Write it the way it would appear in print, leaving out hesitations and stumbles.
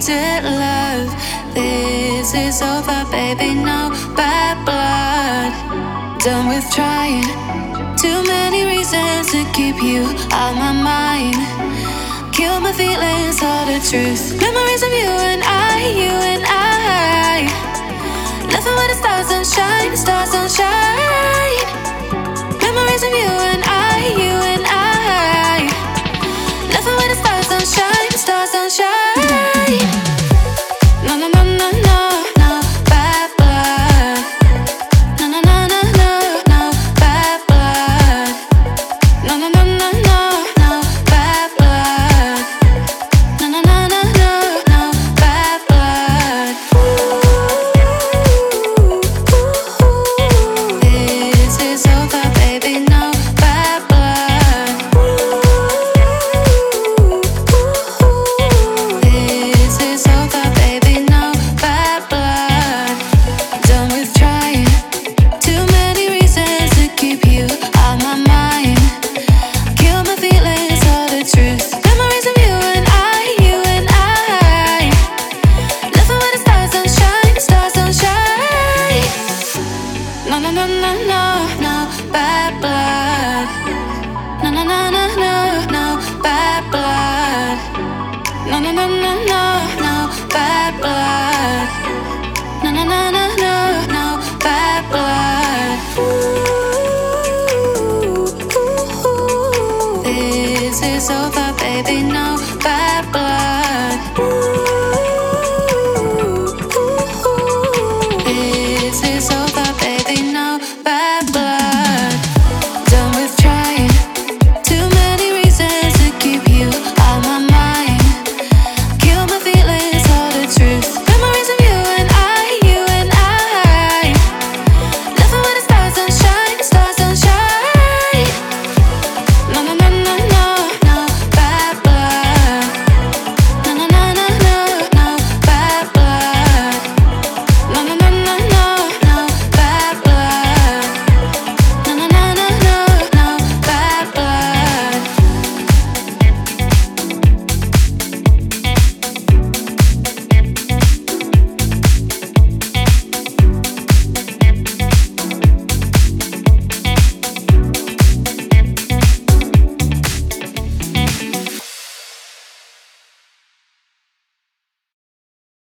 needed love. This is over, baby, no bad blood. Done with trying. Too many reasons to keep you on my mind. Kill my feelings, all the truth. Memories of you and I, you and I. Nothing but the stars don't shine, the stars don't shine. Memories of you and I, you and I. Nothing but the stars don't shine, the stars don't shine. No, no, no, no, no, no, bad blood. No, no, no, no, no, no, bad blood. No, no, no, no, no, no, bad blood. No, no, no, no, no, no, bad blood. This is over, baby, no bad blood. This is over, baby, no bad blood. Done with trying. Too many reasons to keep you on my mind. Kill my feelings, all the truth. Memories of you and I, you and I. Nothing but the stars don't shine, the stars don't shine. No, no, no, no, no, no, bad blood. No, no, no, no, no, no, bad blood. No, no, no, no, no, no, bad blood. No, no, no, no, no, no, bad blood. This is over, baby, no bad blood.